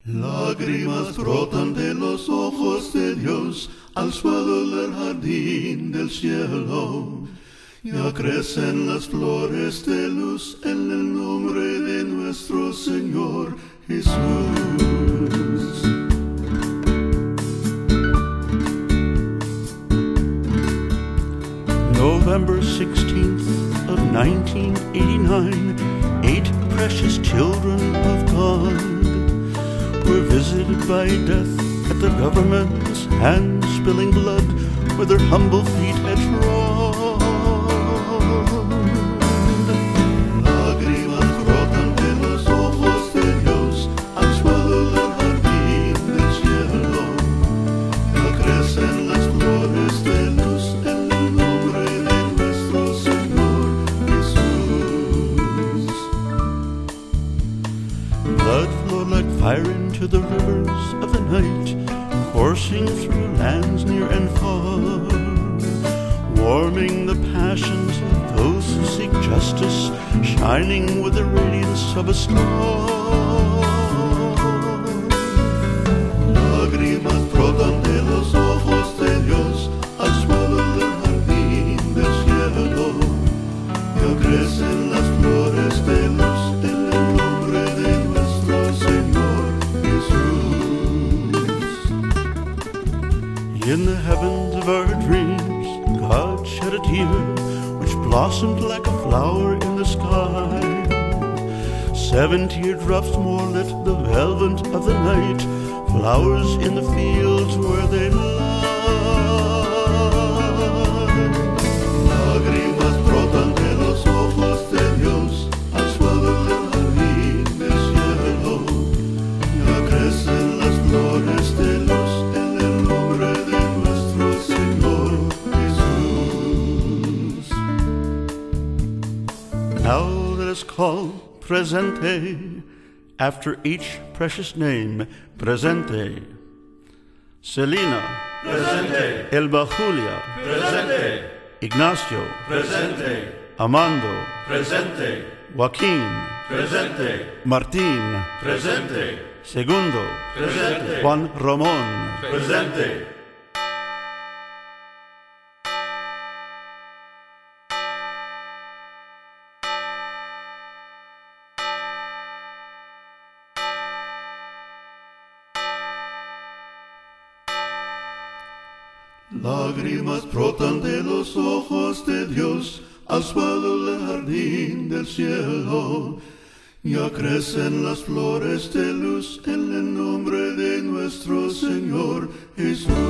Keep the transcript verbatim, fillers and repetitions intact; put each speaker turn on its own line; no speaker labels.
Lágrimas brotan de los ojos de Dios al suelo del jardín del cielo. Ya crecen las flores de luz en el nombre de nuestro Señor Jesús. November sixteenth of nineteen eighty-nine, eight precious children of God were visited by death at the government's hand, spilling blood where their humble feet had trod. Lágrimas brotan de los ojos de Dios al suelo del jardín del cielo. Ya crecen las flores de luz en el nombre de nuestro Señor Jesús. Blood flowed like fire into the rivers of the night, coursing through lands near and far, warming the passions of those who seek justice, shining with the radiance of a star. Lágrimas brotan de los ojos de Dios al suelo del jardín del cielo. Ya crecen las flores de luz en el nombre de nuestro Señor Jesús. In the heavens of our dreams, God shed a tear which blossomed like a flower in the sky. Seven teardrops more lit the velvet of the night, flowers in the fields where they lie. Lágrimas brotan de los ojos de Dios al suelo del jardín del cielo. Ya crecen las flores de luz en el nombre de nuestro Señor Jesús. Now let us call presente after each precious name. Presente. Celina.
Presente.
Elba Julia.
Presente.
Ignacio.
Presente.
Amando.
Presente.
Joaquín.
Presente.
Martín.
Presente.
Segundo.
Presente.
Juan Ramón.
Presente.
Lágrimas brotan de los ojos de Dios al suelo del jardín del cielo. Ya crecen las flores de luz en el nombre de nuestro Señor Jesús.